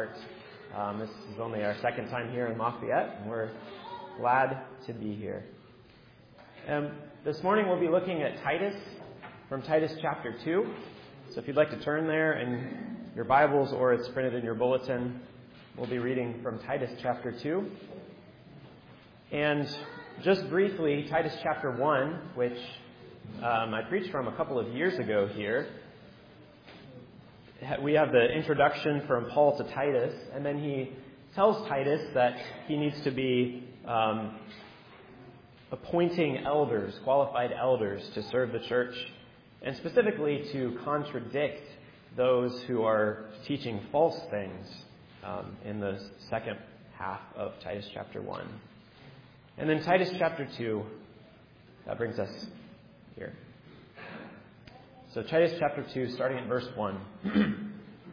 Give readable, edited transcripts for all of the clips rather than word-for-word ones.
heart. This is only our second time here in Lafayette, and we're glad to be here. This morning we'll be looking at Titus, from Titus chapter 2. So if you'd like to turn there in your Bibles or it's printed in your bulletin, we'll be reading from Titus chapter 2. And just briefly, Titus chapter 1, which I preached from a couple of years ago here. We have the introduction from Paul to Titus, and then he tells Titus that he needs to be appointing elders, qualified elders, to serve the church, and specifically to contradict those who are teaching false things in the second half of Titus chapter 1. And then Titus chapter 2, that brings us here. So Titus chapter 2, starting at verse 1.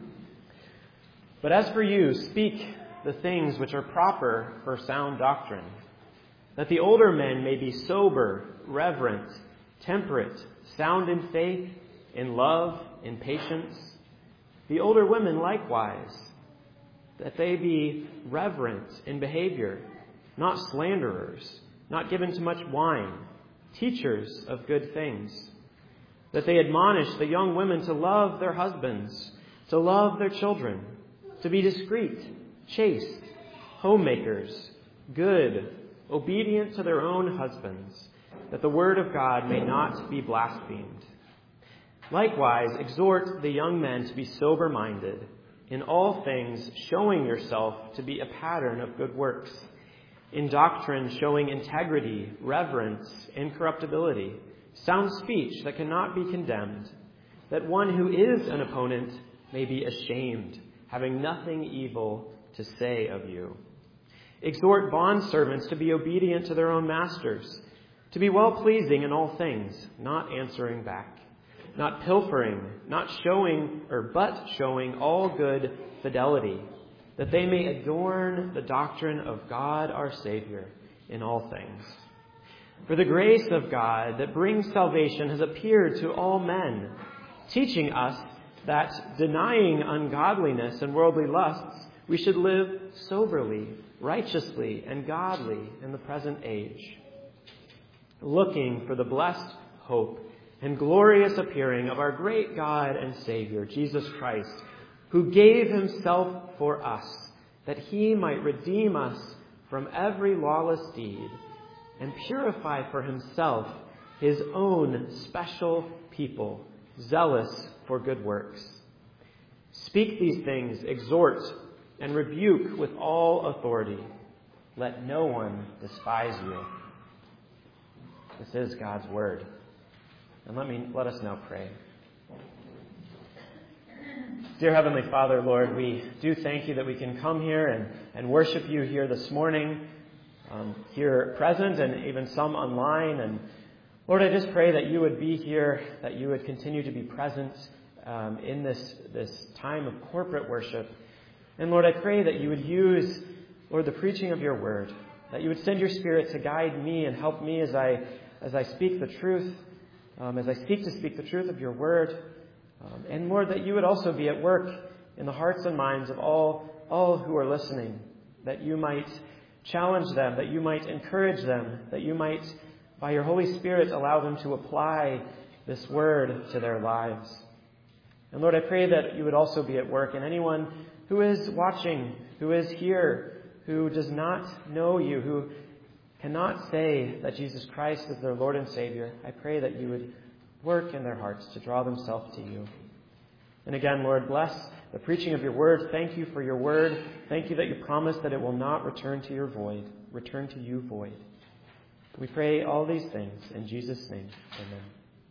But as for you, speak the things which are proper for sound doctrine, that the older men may be sober, reverent, temperate, sound in faith, in love, in patience. The older women likewise, that they be reverent in behavior, not slanderers, not given to much wine, teachers of good things, that they admonish the young women to love their husbands, to love their children, to be discreet, chaste, homemakers, good, obedient to their own husbands, that the word of God may not be blasphemed. Likewise, exhort the young men to be sober-minded, in all things showing yourself to be a pattern of good works, in doctrine showing integrity, reverence, incorruptibility, sound speech that cannot be condemned, that one who is an opponent may be ashamed, having nothing evil to say of you. Exhort bondservants to be obedient to their own masters, to be well-pleasing in all things, not answering back, not pilfering, but showing all good fidelity, that they may adorn the doctrine of God our Savior in all things. For the grace of God that brings salvation has appeared to all men, teaching us that denying ungodliness and worldly lusts, we should live soberly, righteously, and godly in the present age, looking for the blessed hope and glorious appearing of our great God and Savior, Jesus Christ, who gave himself for us, that he might redeem us from every lawless deed and purify for himself his own special people, zealous for good works. Speak these things, exhort, and rebuke with all authority. Let no one despise you. This is God's word. And let us now pray. Dear Heavenly Father, Lord, we do thank you that we can come here and worship you here this morning, here present and even some online. And Lord, I just pray that you would be here, that you would continue to be present in this time of corporate worship. And Lord, I pray that you would use, Lord, the preaching of your word, that you would send your Spirit to guide me and help me as I speak the truth, as I seek to speak the truth of your word. And Lord, that you would also be at work in the hearts and minds of all who are listening, that you might challenge them, that you might encourage them, that you might, by your Holy Spirit, allow them to apply this word to their lives. And Lord, I pray that you would also be at work in anyone who is watching, who is here, who does not know you, who cannot say that Jesus Christ is their Lord and Savior. I pray that you would work in their hearts to draw themselves to you. And again, Lord, bless the preaching of your word. Thank you for your word. Thank you that you promise that it will not return to you void. We pray all these things in Jesus' name. Amen.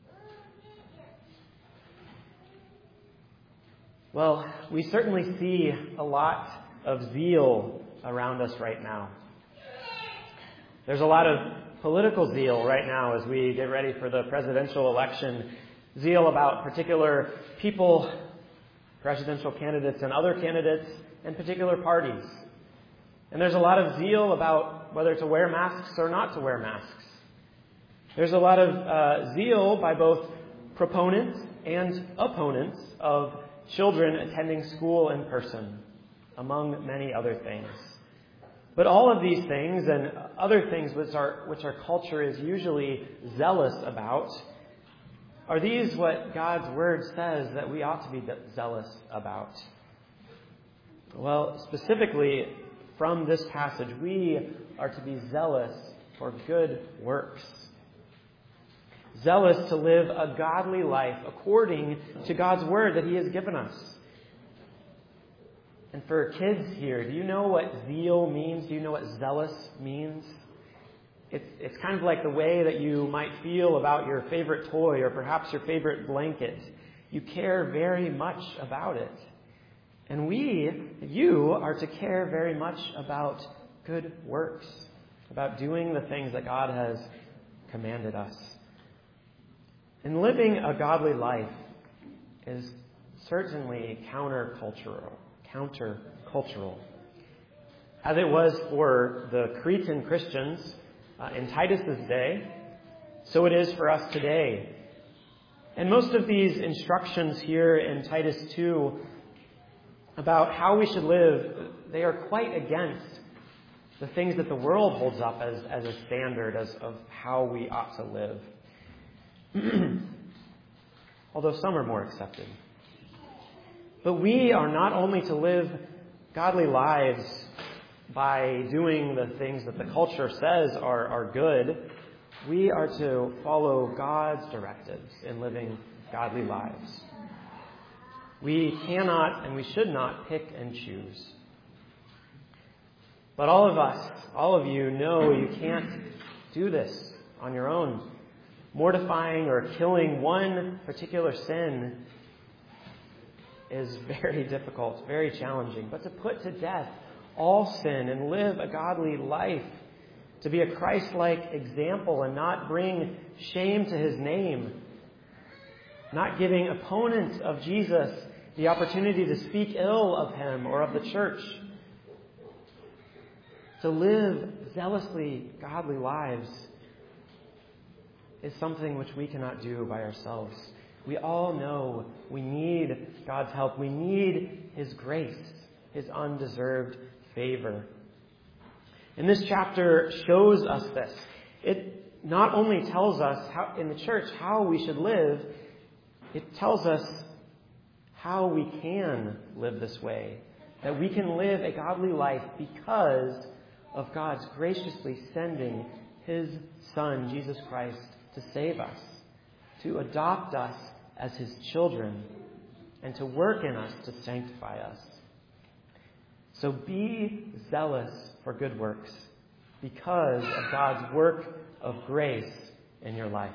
Well, we certainly see a lot of zeal around us right now. There's a lot of political zeal right now as we get ready for the presidential election. Zeal about particular people, presidential candidates and other candidates, and particular parties. And there's a lot of zeal about whether to wear masks or not to wear masks. There's a lot of zeal by both proponents and opponents of children attending school in person. among many other things. But all of these things and other things which our culture is usually zealous about, are these what God's Word says that we ought to be zealous about? Well, specifically from this passage, we are to be zealous for good works. Zealous to live a godly life according to God's Word that He has given us. And for kids here, do you know what zeal means? Do you know what zealous means? It's kind of like the way that you might feel about your favorite toy or perhaps your favorite blanket. You care very much about it. And you are to care very much about good works, about doing the things that God has commanded us. And living a godly life is certainly countercultural. As it was for the Cretan Christians in Titus's day, so it is for us today. And most of these instructions here in Titus 2 about how we should live, they are quite against the things that the world holds up as a standard of how we ought to live. Although some are more accepted. But we are not only to live godly lives by doing the things that the culture says are good. We are to follow God's directives in living godly lives. We cannot and we should not pick and choose. But all of you know you can't do this on your own. Mortifying or killing one particular sin is very difficult, very challenging. But to put to death all sin and live a godly life, to be a Christ-like example and not bring shame to His name, not giving opponents of Jesus the opportunity to speak ill of Him or of the church, to live zealously godly lives is something which we cannot do by ourselves. We all know we need God's help. We need His grace, His undeserved favor. And this chapter shows us this. It not only tells us how, in the church how we should live, it tells us how we can live this way. That we can live a godly life because of God's graciously sending His Son, Jesus Christ, to save us, to adopt us as His children, and to work in us to sanctify us. So be zealous for good works because of God's work of grace in your life.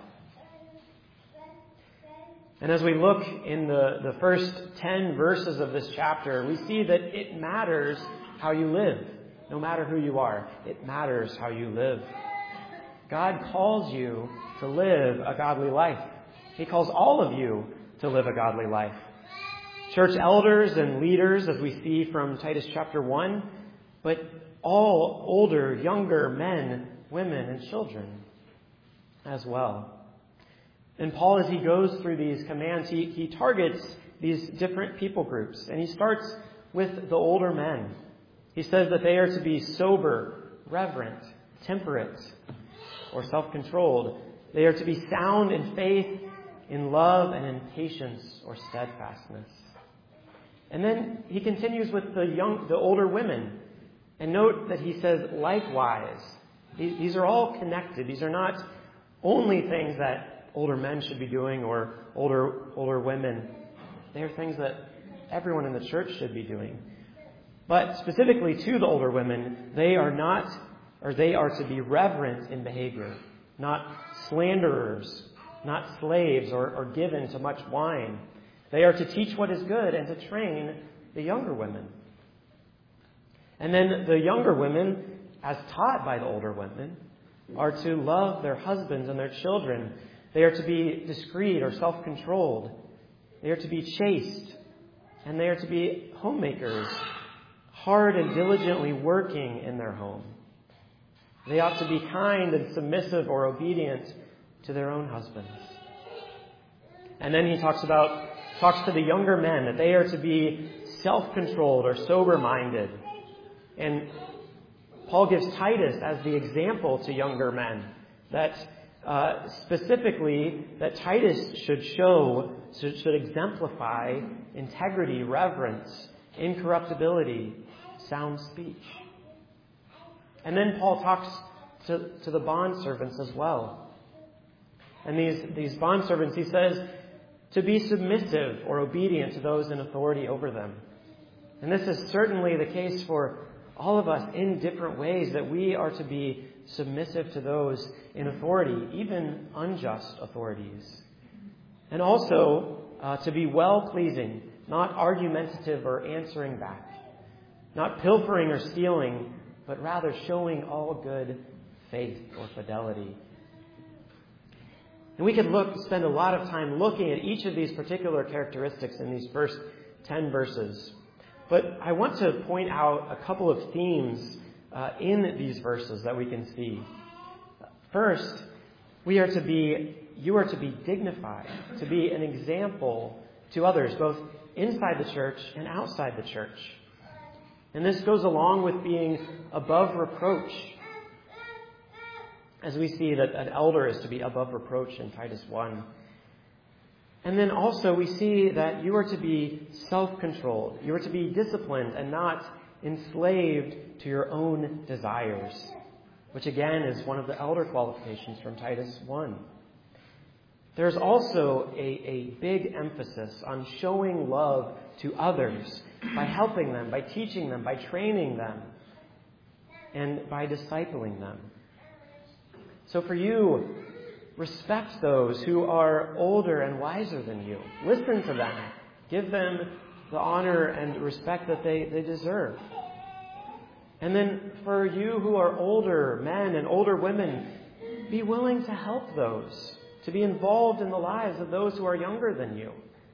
And as we look in the first 10 verses of this chapter, we see that it matters how you live. No matter who you are, it matters how you live. God calls you to live a godly life. He calls all of you to live a godly life. Church elders and leaders, as we see from Titus chapter 1, but all older, younger men, women, and children as well. And Paul, as he goes through these commands, he targets these different people groups. And he starts with the older men. He says that they are to be sober, reverent, temperate, or self-controlled. They are to be sound in faith, in love, and in patience or steadfastness. And then he continues with the older women. And note that he says, likewise. These are all connected. These are not only things that older men should be doing or older women. They are things that everyone in the church should be doing. But specifically to the older women, they are to be reverent in behavior, not slanderers, not slaves or given to much wine. They are to teach what is good and to train the younger women. And then the younger women, as taught by the older women, are to love their husbands and their children. They are to be discreet or self-controlled. They are to be chaste. And they are to be homemakers, hard and diligently working in their home. They ought to be kind and submissive or obedient to their own husbands. And then he talks to the younger men that they are to be self-controlled or sober-minded. And Paul gives Titus as the example to younger men that specifically that Titus should exemplify integrity, reverence, incorruptibility, sound speech. And then Paul talks to the bondservants as well. And these bondservants, he says, to be submissive or obedient to those in authority over them. And this is certainly the case for all of us in different ways, that we are to be submissive to those in authority, even unjust authorities. And also to be well-pleasing, not argumentative or answering back, not pilfering or stealing, but rather showing all good faith or fidelity. And we could spend a lot of time looking at each of these particular characteristics in these first 10 verses. But I want to point out a couple of themes in these verses that we can see. First, you are to be dignified, to be an example to others, both inside the church and outside the church. And this goes along with being above reproach, as we see that an elder is to be above reproach in Titus 1. And then also we see that you are to be self-controlled. You are to be disciplined and not enslaved to your own desires, which again is one of the elder qualifications from Titus 1. There's also a big emphasis on showing love to others by helping them, by teaching them, by training them, and by discipling them. So for you, respect those who are older and wiser than you. Listen to them. Give them the honor and respect that they deserve. And then for you who are older men and older women, be willing to help those, to be involved in the lives of those who are younger than you.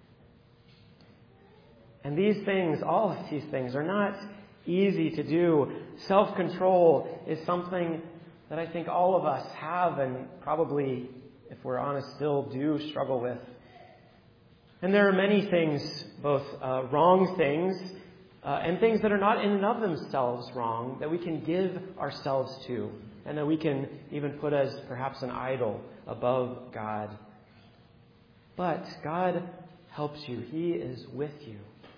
And these things, all of these things, are not easy to do. Self-control is something that I think all of us have and probably, if we're honest, still do struggle with. And there are many things, both wrong things and things that are not in and of themselves wrong, that we can give ourselves to and that we can even put as perhaps an idol above God. But God helps you. He is with you.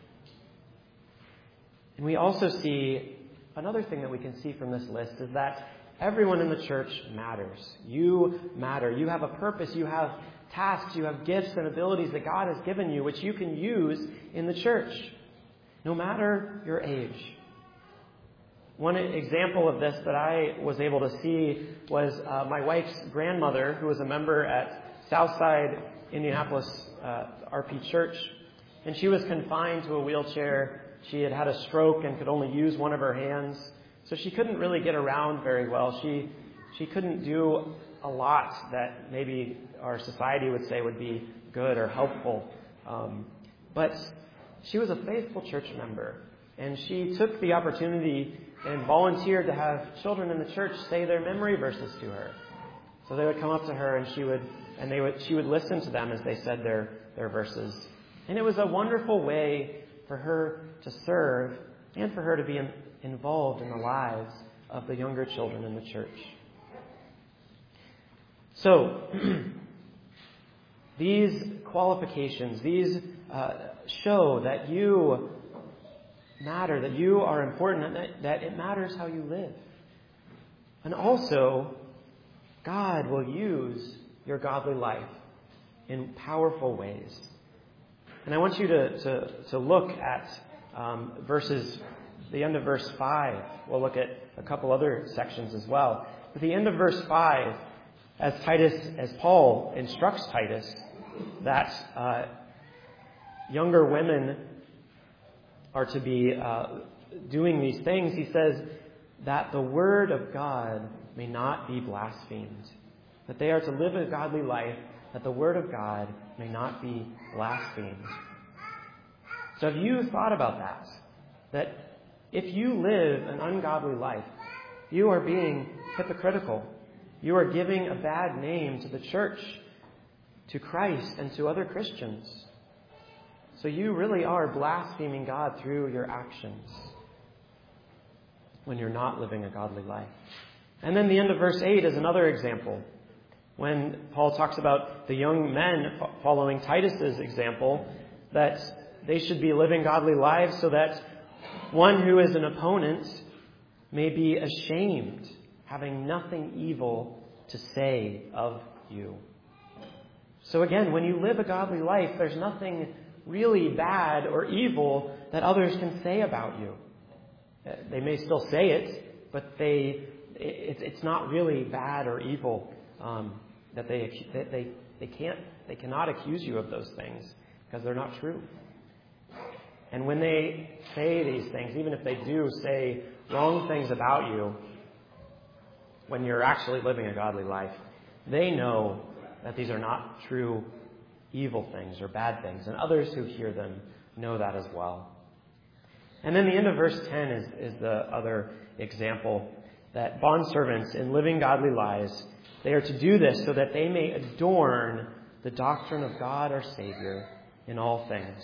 And we also see, another thing that we can see from this list is that everyone in the church matters. You matter. You have a purpose. You have tasks. You have gifts and abilities that God has given you, which you can use in the church, no matter your age. One example of this that I was able to see was my wife's grandmother, who was a member at Southside Indianapolis RP Church. And she was confined to a wheelchair. She had had a stroke and could only use one of her hands. So she couldn't really get around very well. She couldn't do a lot that maybe our society would say would be good or helpful. But she was a faithful church member. And she took the opportunity and volunteered to have children in the church say their memory verses to her. So they would come up to her and she would listen to them as they said their verses. And it was a wonderful way for her to serve and for her to be involved in the lives of the younger children in the church. So, these qualifications, these show that you matter, that you are important, and that it matters how you live. And also, God will use your godly life in powerful ways. And I want you to look at the end of verse 5. We'll look at a couple other sections as well. At the end of verse 5, as Paul instructs Titus that younger women are to be doing these things, he says that the word of God may not be blasphemed. That they are to live a godly life, that the word of God may not be blasphemed. So have you thought about that? That if you live an ungodly life, you are being hypocritical. You are giving a bad name to the church, to Christ, and to other Christians. So you really are blaspheming God through your actions when you're not living a godly life. And then the end of verse 8 is another example. When Paul talks about the young men following Titus's example, that they should be living godly lives so that one who is an opponent may be ashamed, having nothing evil to say of you. So again, when you live a godly life, there's nothing really bad or evil that others can say about you. They may still say it, but it's not really bad or evil that they cannot accuse you of those things because they're not true. And when they say these things, even if they do say wrong things about you, when you're actually living a godly life, they know that these are not true evil things or bad things, and others who hear them know that as well. And then the end of verse 10 is the other example, that bondservants in living godly lives, they are to do this so that they may adorn the doctrine of God our Savior in all things.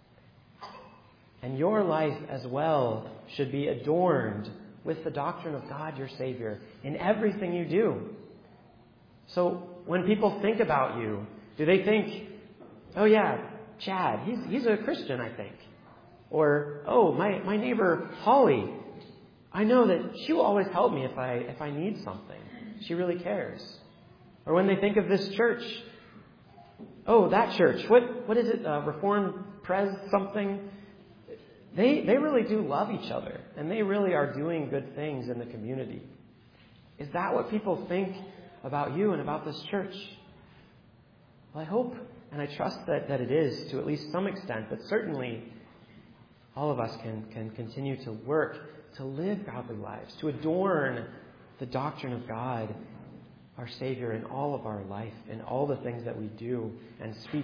And your life as well should be adorned with the doctrine of God your Savior in everything you do. So when people think about you, do they think, oh yeah, Chad, he's a Christian, I think. Or, oh, my neighbor Holly, I know that she will always help me if I need something. She really cares. Or when they think of this church, oh, that church, what is it, Reformed Pres something? They really do love each other, and they really are doing good things in the community. Is that what people think about you and about this church? Well, I hope and I trust that it is to at least some extent, but certainly all of us can continue to work to live godly lives, to adorn the doctrine of God, our Savior, in all of our life, in all the things that we do and speak.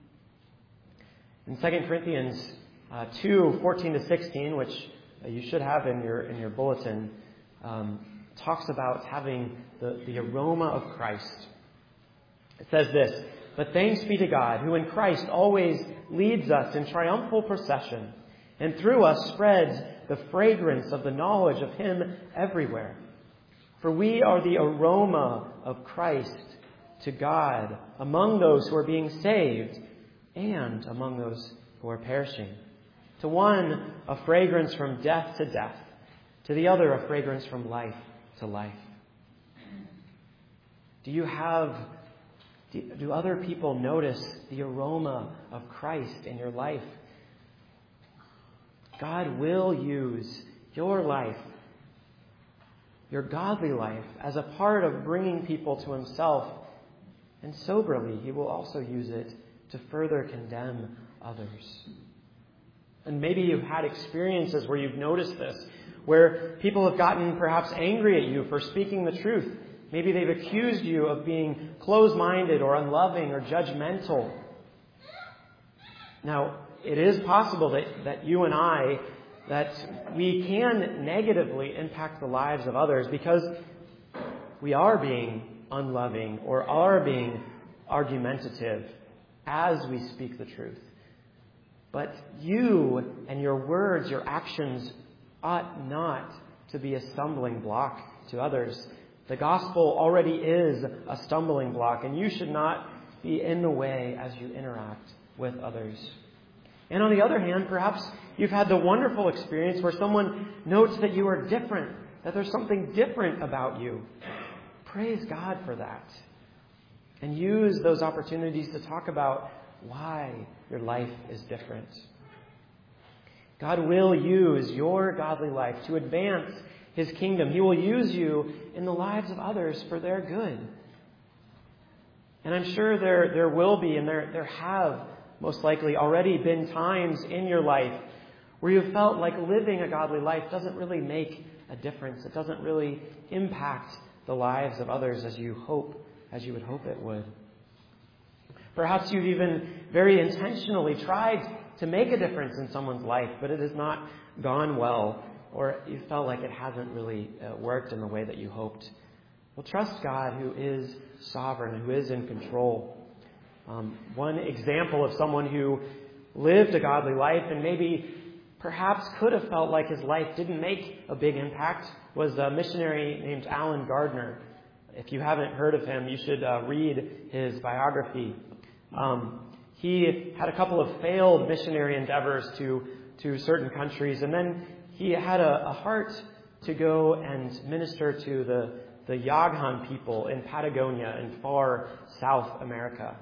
In 2 Corinthians 2:14-16, which you should have in your bulletin, talks about having the aroma of Christ. It says this, "But thanks be to God, who in Christ always leads us in triumphal procession, and through us spreads the fragrance of the knowledge of Him everywhere. For we are the aroma of Christ to God among those who are being saved and among those who are perishing. To one, a fragrance from death to death. To the other, a fragrance from life to life." Do other people notice the aroma of Christ in your life? God will use your life, your godly life, as a part of bringing people to Himself. And soberly, He will also use it to further condemn others. And maybe you've had experiences where you've noticed this, where people have gotten perhaps angry at you for speaking the truth. Maybe they've accused you of being closed-minded or unloving or judgmental. Now, it is possible that you and I, that we can negatively impact the lives of others because we are being unloving or are being argumentative as we speak the truth. But you and your words, your actions, ought not to be a stumbling block to others. The gospel already is a stumbling block, and you should not be in the way as you interact with others. And on the other hand, perhaps you've had the wonderful experience where someone notes that you are different, that there's something different about you. Praise God for that. And use those opportunities to talk about why your life is different. God will use your godly life to advance His kingdom. He will use you in the lives of others for their good. And I'm sure there will be, and there have most likely already been times in your life where you felt like living a godly life doesn't really make a difference. It doesn't really impact the lives of others as you would hope it would. Perhaps you've even very intentionally tried to make a difference in someone's life, but it has not gone well, or you felt like it hasn't really worked in the way that you hoped. Well, trust God, who is sovereign, who is in control. One example of someone who lived a godly life and maybe perhaps could have felt like his life didn't make a big impact was a missionary named Alan Gardner. If you haven't heard of him, you should read his biography. He had a couple of failed missionary endeavors to certain countries, and then he had a heart to go and minister to the Yaghan people in Patagonia in far South America.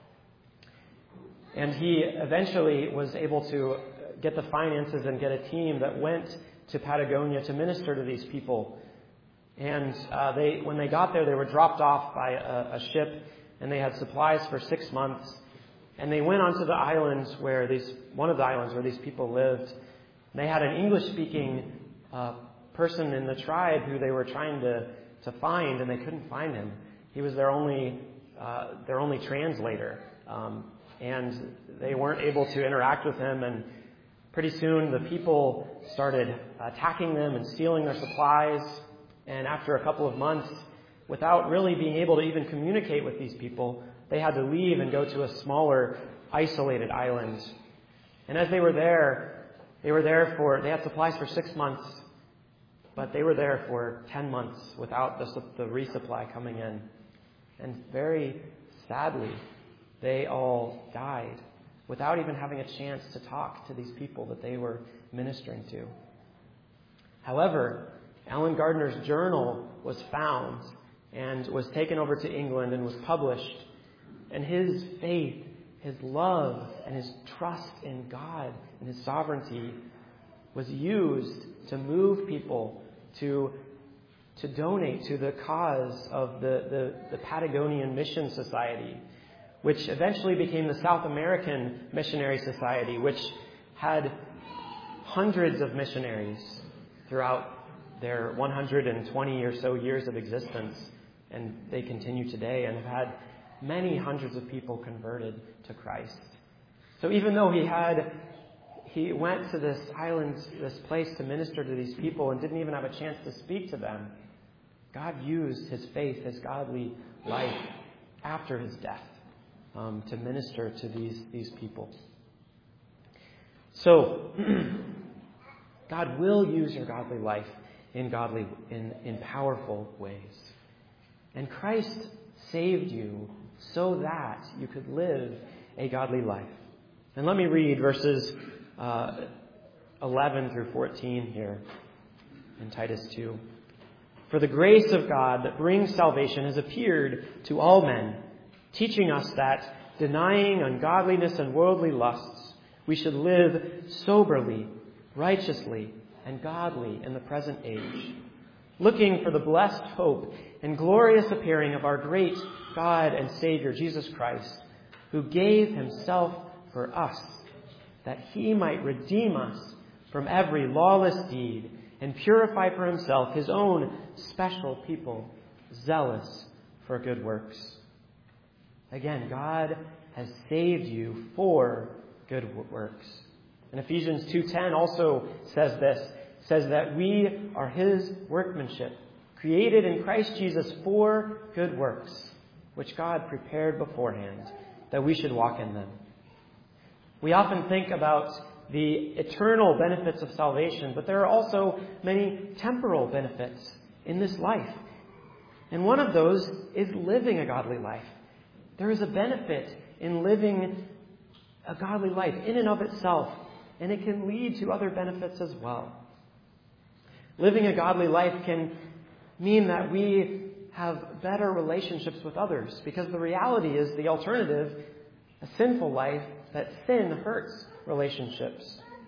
And he eventually was able to get the finances and get a team that went to Patagonia to minister to these people. And when they got there, they were dropped off by a ship, and they had supplies for 6 months. And they went onto the islands one of the islands where these people lived. They had an English-speaking person in the tribe who they were trying to find, and they couldn't find him. He was their only translator, and they weren't able to interact with him. And pretty soon, the people started attacking them and stealing their supplies. And after a couple of months, without really being able to even communicate with these people, they had to leave and go to a smaller, isolated island. And as they were there, they had supplies for 6 months, but they were there for 10 months without the resupply coming in. And very sadly, they all died without even having a chance to talk to these people that they were ministering to. However, Alan Gardner's journal was found and was taken over to England and was published. And his faith, his love, and his trust in God and his sovereignty was used to move people to donate to the cause of the Patagonian Mission Society, which eventually became the South American Missionary Society, which had hundreds of missionaries throughout their 120 or so years of existence, and they continue today and have had many hundreds of people converted to Christ. So even though he went to this island, this place to minister to these people and didn't even have a chance to speak to them, God used his faith, his godly life after his death to minister to these people. So God will use your godly life in powerful ways. And Christ saved you so that you could live a godly life. And let me read verses 11 through 14 here in Titus 2. For the grace of God that brings salvation has appeared to all men, teaching us that, denying ungodliness and worldly lusts, we should live soberly, righteously, and godly in the present age, looking for the blessed hope and glorious appearing of our great God and Savior, Jesus Christ, who gave himself for us, that he might redeem us from every lawless deed and purify for himself his own special people, zealous for good works. Again, God has saved you for good works. And Ephesians 2:10 also says this. It says that we are his workmanship, created in Christ Jesus for good works, which God prepared beforehand, that we should walk in them. We often think about the eternal benefits of salvation, but there are also many temporal benefits in this life. And one of those is living a godly life. There is a benefit in living a godly life in and of itself, and it can lead to other benefits as well. Living a godly life can mean that we have better relationships with others, because the reality is the alternative, a sinful life, that sin hurts relationships.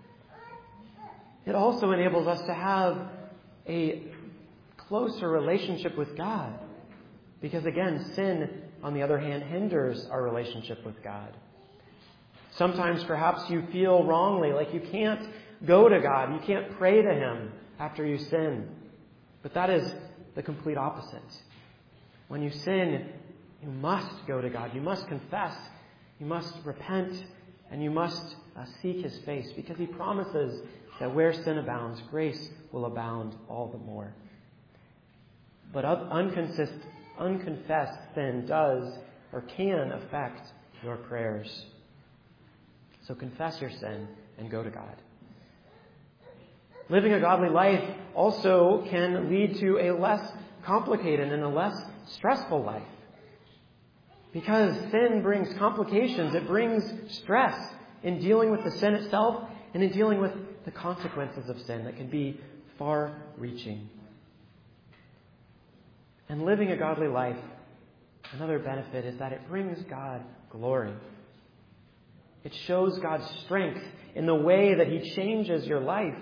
It also enables us to have a closer relationship with God, because again, sin, on the other hand, hinders our relationship with God. Sometimes perhaps you feel wrongly, like you can't go to God, you can't pray to him after you sin. But that is the complete opposite. When you sin, you must go to God. You must confess. You must repent. And you must seek his face, because he promises that where sin abounds, grace will abound all the more. But unconfessed sin does or can affect your prayers. So confess your sin and go to God. Living a godly life also can lead to a less complicated and a less stressful life. Because sin brings complications, it brings stress in dealing with the sin itself and in dealing with the consequences of sin that can be far-reaching. And living a godly life, another benefit is that it brings God glory. It shows God's strength in the way that He changes your life.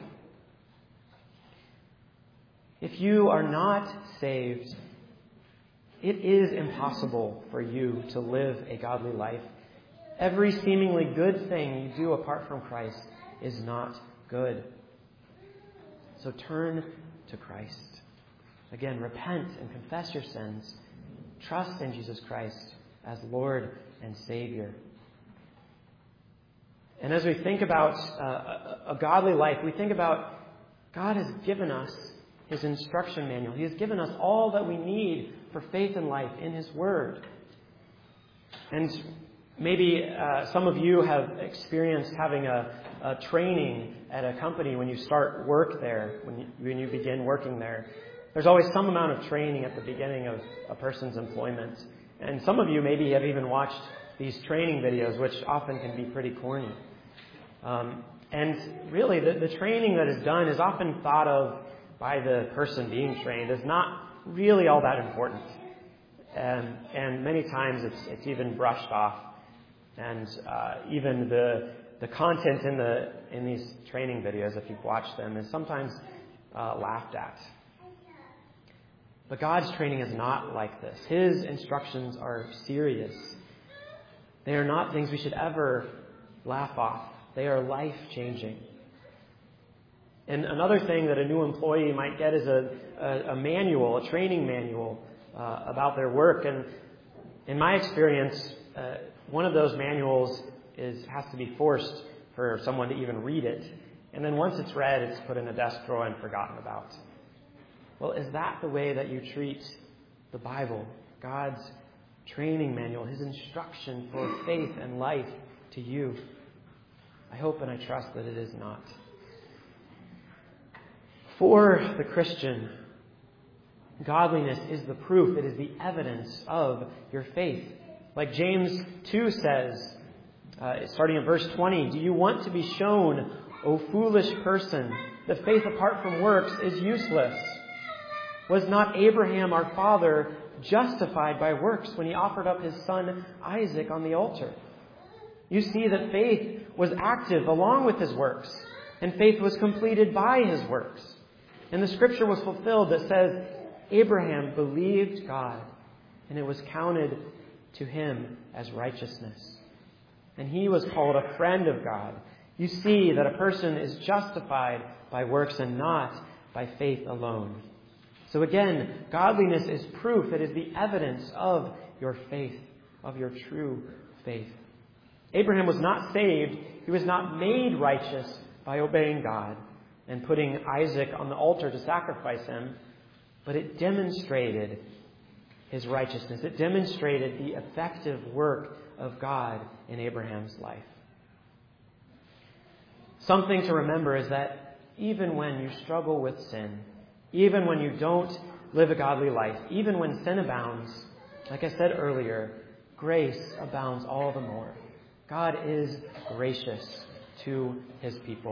If you are not saved, it is impossible for you to live a godly life. Every seemingly good thing you do apart from Christ is not good. So turn to Christ. Again, repent and confess your sins. Trust in Jesus Christ as Lord and Savior. And as we think about a godly life, we think about God has given us His instruction manual. He has given us all that we need for faith and life in His Word. And maybe some of you have experienced having a training at a company when you start work there, when you begin working there. There's always some amount of training at the beginning of a person's employment. And some of you maybe have even watched these training videos, which often can be pretty corny. And really, the training that is done is often thought of by the person being trained as not really all that important. And many times it's even brushed off. And even the content in these training videos, if you've watched them, is sometimes laughed at. But God's training is not like this. His instructions are serious. They are not things we should ever laugh off. They are life-changing. And another thing that a new employee might get is a manual, a training manual about their work. And in my experience, one of those manuals has to be forced for someone to even read it. And then once it's read, it's put in a desk drawer and forgotten about. Well, is that the way that you treat the Bible, God's training manual, His instruction for faith and life to you? I hope and I trust that it is not. For the Christian, godliness is the proof, it is the evidence of your faith. Like James 2 says, starting in verse 20, do you want to be shown, O foolish person, that faith apart from works is useless? Was not Abraham our father justified by works when he offered up his son Isaac on the altar? You see that faith was active along with his works, and faith was completed by his works. And the scripture was fulfilled that says, Abraham believed God, and it was counted to him as righteousness. And he was called a friend of God. You see that a person is justified by works and not by faith alone. So again, godliness is proof. It is the evidence of your faith, of your true faith. Abraham was not saved. He was not made righteous by obeying God and putting Isaac on the altar to sacrifice him, but it demonstrated his righteousness. It demonstrated the effective work of God in Abraham's life. Something to remember is that even when you struggle with sin, even when you don't live a godly life, even when sin abounds, like I said earlier, grace abounds all the more. God is gracious to His people.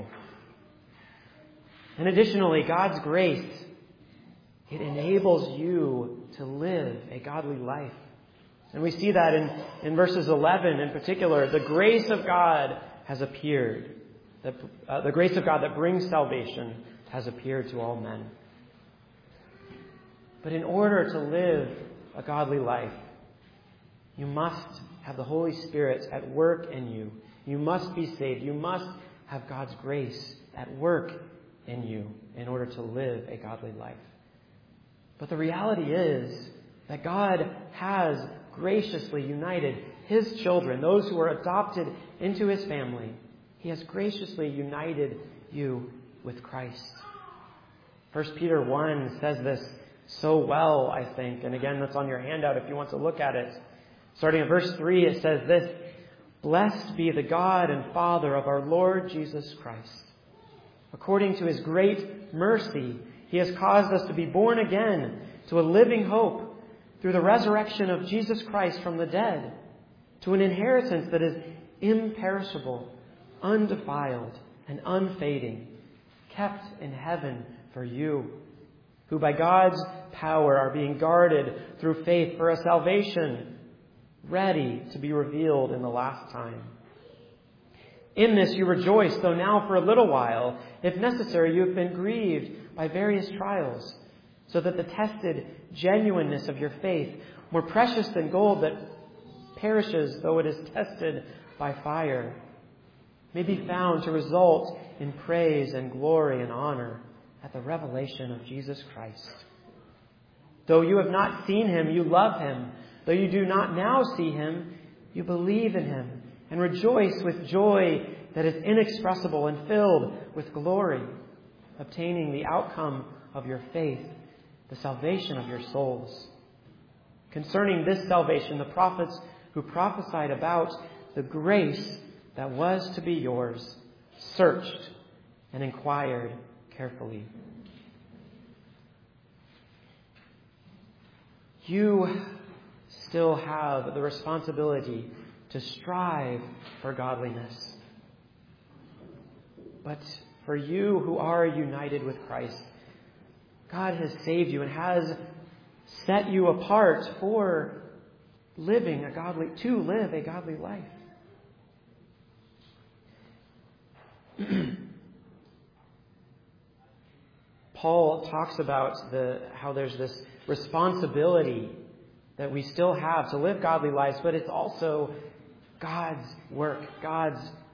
And additionally, God's grace, it enables you to live a godly life. And we see that in verses 11 in particular. The grace of God has appeared. The grace of God that brings salvation has appeared to all men. But in order to live a godly life, you must have the Holy Spirit at work in you. You must be saved. You must have God's grace at work in you in order to live a godly life. But the reality is that God has graciously united His children, those who are adopted into His family. He has graciously united you with Christ. 1 Peter 1 says this so well, I think. And again, that's on your handout if you want to look at it. Starting at verse 3, it says this, Blessed be the God and Father of our Lord Jesus Christ. According to his great mercy, he has caused us to be born again to a living hope through the resurrection of Jesus Christ from the dead, to an inheritance that is imperishable, undefiled, and unfading, kept in heaven for you, who by God's power are being guarded through faith for a salvation ready to be revealed in the last time. In this you rejoice, though now for a little while, if necessary, you have been grieved by various trials, so that the tested genuineness of your faith, more precious than gold that perishes though it is tested by fire, may be found to result in praise and glory and honor at the revelation of Jesus Christ. Though you have not seen him, you love him. Though you do not now see him, you believe in him and rejoice with joy that is inexpressible and filled with glory, obtaining the outcome of your faith, the salvation of your souls. Concerning this salvation, the prophets who prophesied about the grace that was to be yours searched and inquired carefully. You still have the responsibility to strive for godliness. But for you who are united with Christ, God has saved you and has set you apart for to live a godly life. Paul talks about how there's this responsibility that we still have to live godly lives, but it's also God's work, God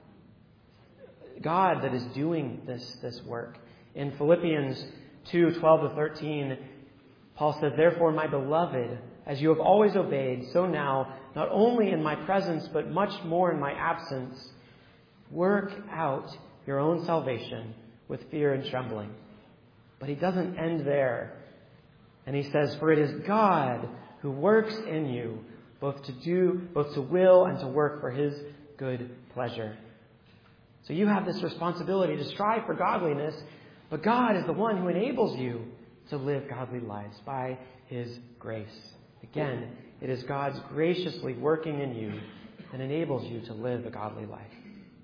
that is doing this work. In Philippians 2:12-13, Paul says, "Therefore, my beloved, as you have always obeyed, so now, not only in my presence, but much more in my absence, work out your own salvation with fear and trembling." But he doesn't end there. And he says, "For it is God who works in you, both to will and to work for his good pleasure." So you have this responsibility to strive for godliness, but God is the one who enables you to live godly lives by his grace. Again, it is God's graciously working in you that enables you to live a godly life.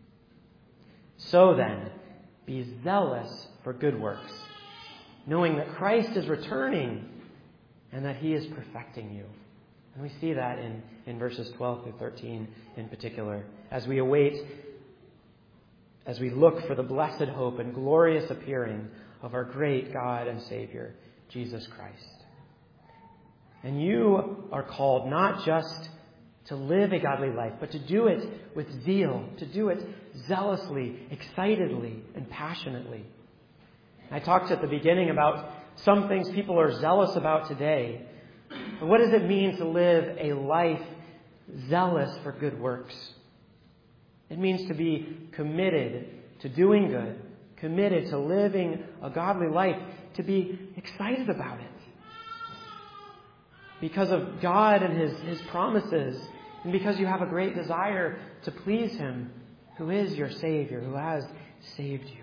So then, be zealous for good works, knowing that Christ is returning and that he is perfecting you. And we see that in verses 12-13 in particular, as we look for the blessed hope and glorious appearing of our great God and Savior, Jesus Christ. And you are called not just to live a godly life, but to do it with zeal, to do it zealously, excitedly, and passionately. I talked at the beginning about some things people are zealous about today. But what does it mean to live a life zealous for good works? It means to be committed to doing good, committed to living a godly life, to be excited about it. Because of God and his promises, and because you have a great desire to please him, who is your Savior, who has saved you.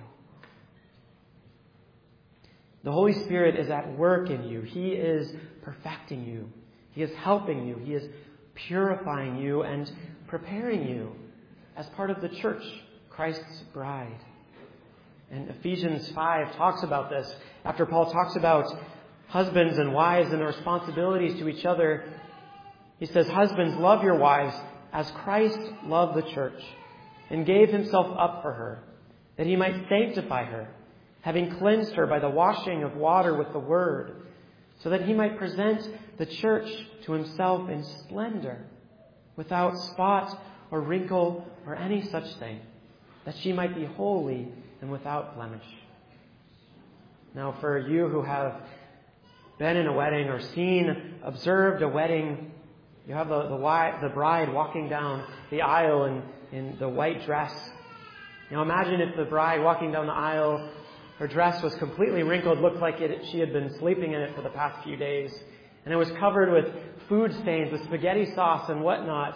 The Holy Spirit is at work in you. He is perfecting you. He is helping you. He is purifying you and preparing you as part of the church, Christ's bride. And Ephesians 5 talks about this. After Paul talks about husbands and wives and their responsibilities to each other, he says, "Husbands, love your wives as Christ loved the church and gave himself up for her, that he might sanctify her, having cleansed her by the washing of water with the word, so that he might present the church to himself in splendor, without spot or wrinkle or any such thing, that she might be holy and without blemish." Now, for you who have been in a wedding or observed a wedding, you have the bride walking down the aisle in the white dress. Now imagine if the bride walking down the aisle, her dress was completely wrinkled, looked like she had been sleeping in it for the past few days, and it was covered with food stains, with spaghetti sauce and whatnot.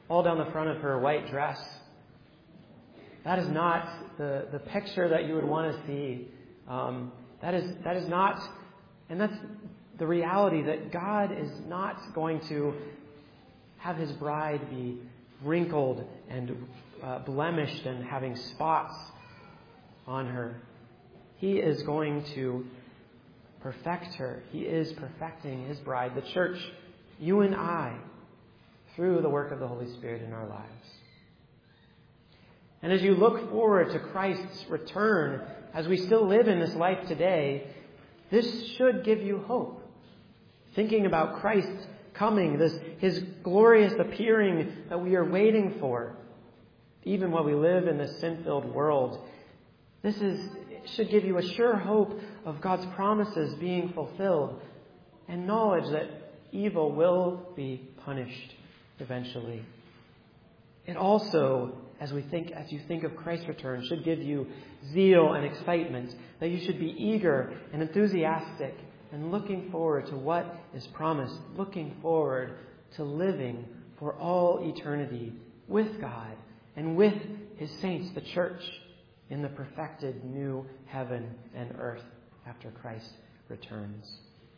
all down the front of her white dress. That is not the picture that you would want to see. That is not, and that's the reality that God is not going to have His bride be wrinkled and blemished and having spots on her. He is going to perfect her. He is perfecting His bride, the church, you and I, through the work of the Holy Spirit in our lives. And as you look forward to Christ's return, as we still live in this life today, this should give you hope. Thinking about Christ's coming, His glorious appearing that we are waiting for, even while we live in this sin-filled world, this should give you a sure hope of God's promises being fulfilled and knowledge that evil will be punished eventually. It also, as you think of Christ's return, should give you zeal and excitement, that you should be eager and enthusiastic and looking forward to what is promised, looking forward to living for all eternity with God and with His saints, the church, in the perfected new heaven and earth after Christ returns.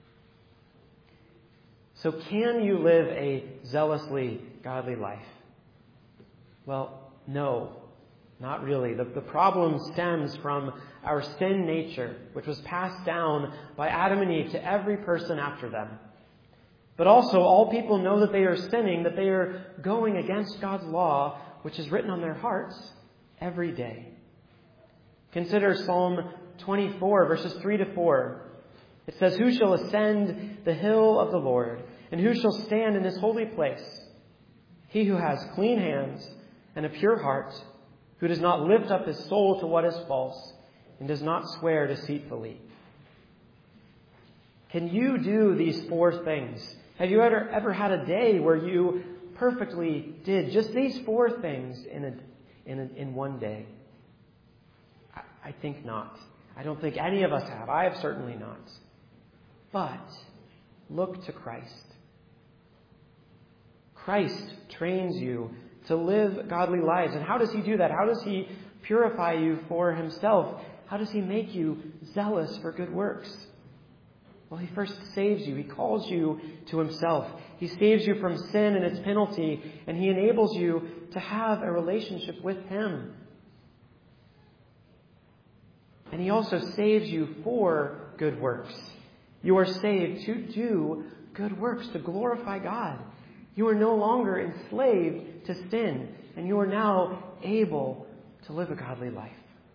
So can you live a zealously godly life? Well, no, not really. The problem stems from our sin nature, which was passed down by Adam and Eve to every person after them. But also, all people know that they are sinning, that they are going against God's law, which is written on their hearts every day. Consider Psalm 24, verses 3 to 4. It says, "Who shall ascend the hill of the Lord? And who shall stand in His holy place? He who has clean hands and a pure heart, who does not lift up his soul to what is false, and does not swear deceitfully." Can you do these four things? Have you ever had a day where you perfectly did just these four things in one day? I think not. I don't think any of us have. I have certainly not. But look to Christ. Christ trains you to live godly lives. And how does He do that? How does He purify you for Himself? How does He make you zealous for good works? Well, He first saves you. He calls you to Himself. He saves you from sin and its penalty, and He enables you to have a relationship with Him. And He also saves you for good works. You are saved to do good works, to glorify God. You are no longer enslaved to sin, and you are now able to live a godly life.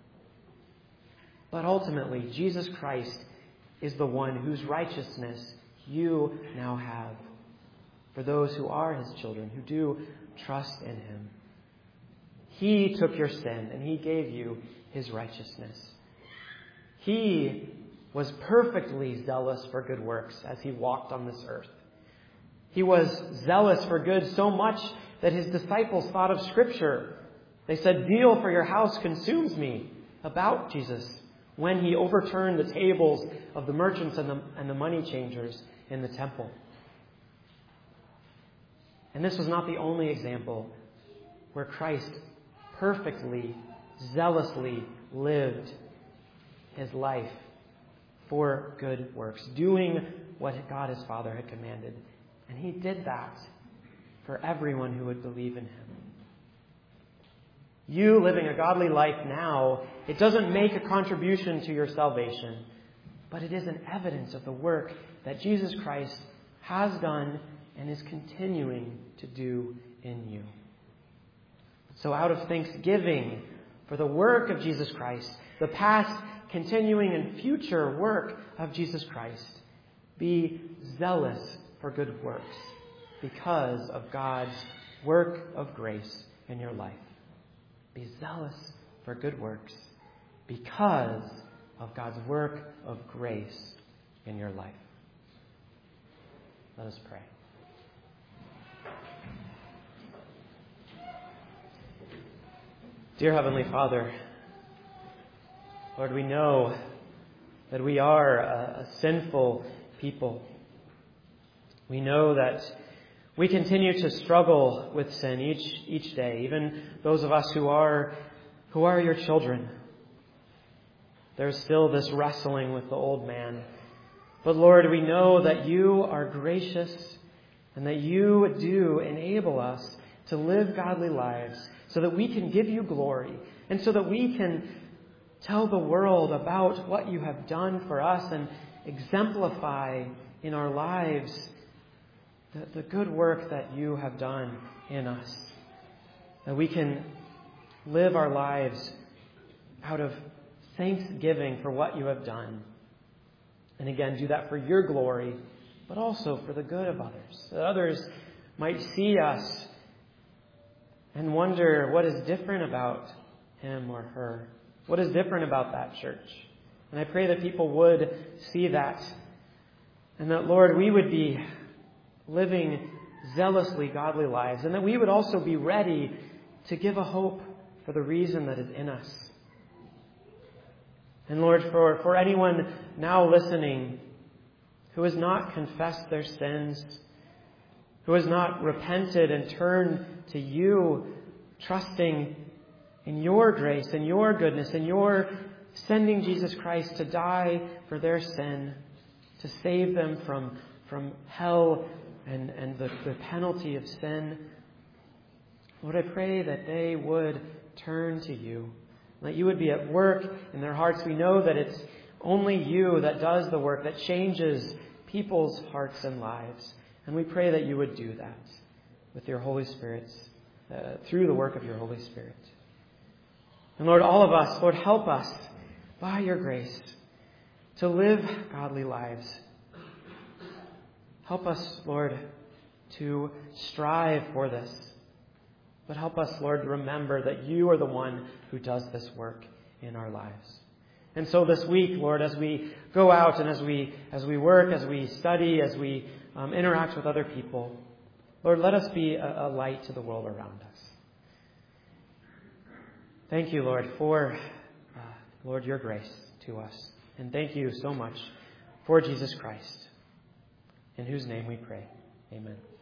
But ultimately, Jesus Christ is the one whose righteousness you now have for those who are His children, who do trust in Him. He took your sin and He gave you His righteousness. He was perfectly zealous for good works as He walked on this earth. He was zealous for good so much that His disciples thought of Scripture. They said, "Zeal for your house consumes me," about Jesus when He overturned the tables of the merchants and the money changers in the temple. And this was not the only example where Christ perfectly, zealously lived His life for good works, doing what God His Father had commanded. And He did that for everyone who would believe in Him. You living a godly life now, it doesn't make a contribution to your salvation, but it is an evidence of the work that Jesus Christ has done and is continuing to do in you. So out of thanksgiving for the work of Jesus Christ, the past, continuing, and future work of Jesus Christ, be zealous for good works because of God's work of grace in your life. Be zealous for good works because of God's work of grace in your life. Let us pray. Dear Heavenly Father, Lord, we know that we are a sinful people. We know that We continue to struggle with sin each day, even those of us who are your children. There's still this wrestling with the old man. But Lord, we know that you are gracious and that you do enable us to live godly lives so that we can give you glory and so that we can tell the world about what you have done for us and exemplify in our lives the good work that you have done in us. That we can live our lives out of thanksgiving for what you have done. And again, do that for your glory, but also for the good of others. That others might see us and wonder what is different about him or her. What is different about that church? And I pray that people would see that. And that, Lord, we would be living zealously godly lives. And that we would also be ready to give a hope for the reason that is in us. And Lord, for anyone now listening who has not confessed their sins, who has not repented and turned to you, trusting in your grace and your goodness and your sending Jesus Christ to die for their sin, to save them from hell and the penalty of sin. Lord, I pray that they would turn to you, that you would be at work in their hearts. We know that it's only you that does the work, that changes people's hearts and lives. And we pray that you would do that with your Holy Spirit, through the work of your Holy Spirit. And Lord, all of us, Lord, help us by your grace to live godly lives. Help us, Lord, to strive for this. But help us, Lord, remember that you are the one who does this work in our lives. And so this week, Lord, as we go out and as we work, as we study, as we interact with other people, Lord, let us be a light to the world around us. Thank you, Lord, for, Lord, your grace to us. And thank you so much for Jesus Christ, in whose name we pray. Amen.